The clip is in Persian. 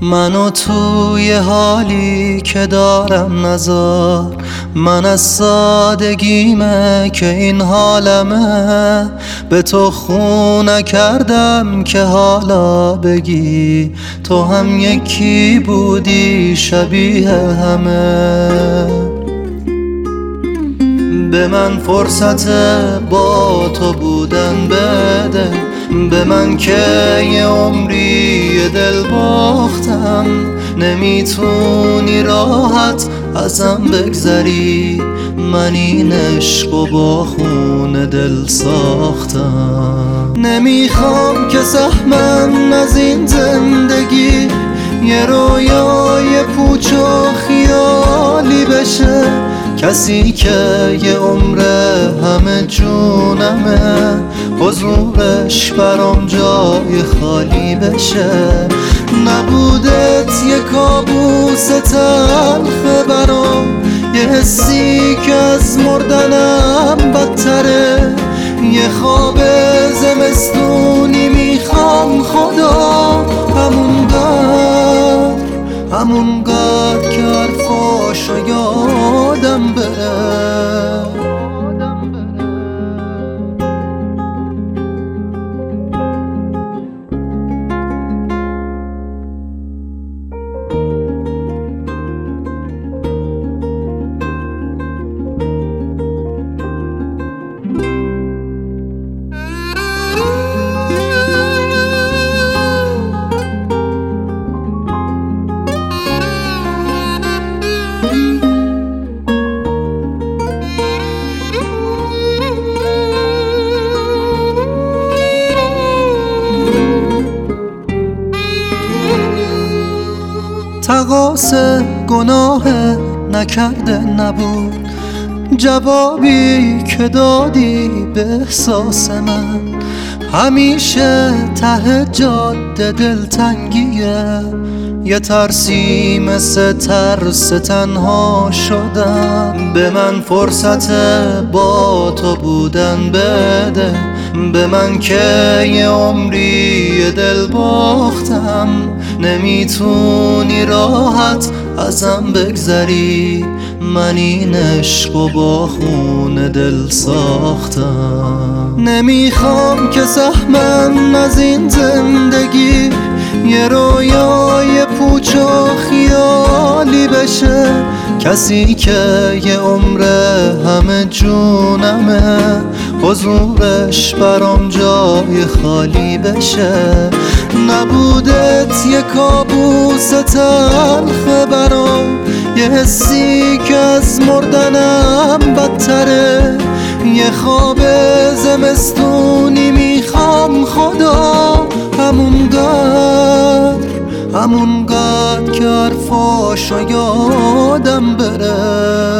منو توی حالی که دارم نذار، من از سادگیمه که این حالمه. به تو خو نکردم که حالا بگی تو هم یکی بودی شبیه همه. به من فرصت با تو بودن بده، به من که یه عمری دل باختم. نمیتونی راحت ازم بگذری، من این عشق و با خون دل ساختم. نمیخوام که سهمم از این زندگی یه رویای پوچ و خیالی بشه. کسی که یه عمره همه جونمه، حضورش برام جای خالی بشه. نبودت یه کابوس تلخه برام، یه حسی که از مردنم بدتره. یه خواب زمستونی میخوام خدا، همونقدر که حرفاشو یادم بره. تقاص گناه نکرده نبود، جوابی که دادی به احساس من. همیشه ته جاده دلتنگیه، یه ترسی مثل ترس تنها شدم. به من فرصت با تو بودن بده، به من که یه عمری دل باختم. نمیتونی راحت ازم بگذری، من این عشق و با خون دل ساختم. نمیخوام که سهمم از این زندگی یه رویای پوچ و خیالی بشه. کسی که یه عمره همه جونمه، حضورش برام جای خالی بشه. نبودت یه کابوس تلخه برام، یه حسی که از مردنم بدتره. یه خواب زمستونی میخوام خدا، همونقدر که حرفاشو یادم بره.